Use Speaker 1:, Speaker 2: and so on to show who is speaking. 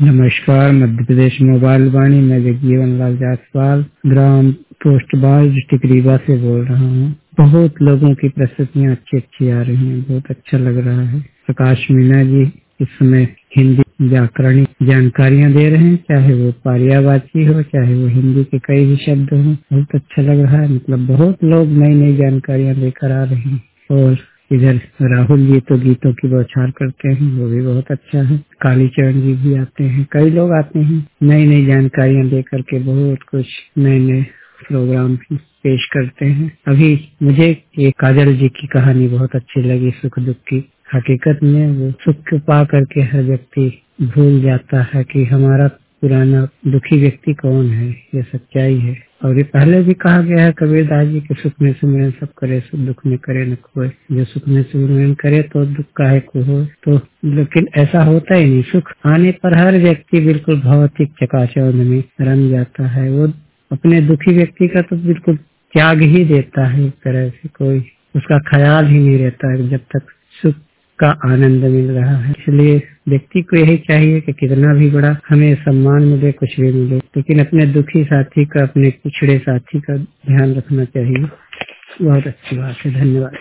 Speaker 1: नमस्कार। मध्य प्रदेश मोबाइल वाणी में जगजीवन लाल जायसवाल ग्राम पोस्ट बाल डिस्ट्रिक्ट रीवा से बोल रहा हूँ। बहुत लोगों की प्रस्तुतियाँ अच्छी अच्छी आ रही हैं, बहुत अच्छा लग रहा है। प्रकाश मीना जी इस समय हिंदी व्याकरणिक जानकारियाँ दे रहे हैं, चाहे वो पारियावाची हो चाहे वो हिंदी के कई भी शब्द हों। बहुत अच्छा लग रहा है। मतलब बहुत लोग नई नई जानकारियाँ लेकर आ रहे हैं। और इधर राहुल जी तो गीतों की बौछार करते हैं, वो भी बहुत अच्छा है। कालीचरण जी भी आते हैं, कई लोग आते हैं नई नई जानकारियां लेकर के, बहुत कुछ नए नए प्रोग्राम भी पेश करते हैं। अभी मुझे एक काजल जी की कहानी बहुत अच्छी लगी, सुख दुख की। हकीकत में वो सुख पा करके हर व्यक्ति भूल जाता है कि हमारा पुराना दुखी व्यक्ति कौन है। ये सच्चाई है। और ये पहले भी कहा गया है कबीरदास जी के, सुख में सुमिरन सब करे, सुख दुख में करे न खोए। जो सुख में सुमिरन करे तो दुख काहे को हो। तो लेकिन ऐसा होता ही नहीं। सुख आने पर हर व्यक्ति बिल्कुल भौतिक चकाचौंध में रम जाता है। वो अपने दुखी व्यक्ति का तो बिल्कुल त्याग ही देता है। एक तरह से कोई उसका ख्याल ही नहीं रहता है जब तक सुख का आनंद मिल रहा है। इसलिए व्यक्ति को यही चाहिए कि कितना भी बड़ा हमें सम्मान मिले, कुछ भी मिले, लेकिन अपने दुखी साथी का, अपने पिछड़े साथी का ध्यान रखना चाहिए। बहुत अच्छी बात है। धन्यवाद।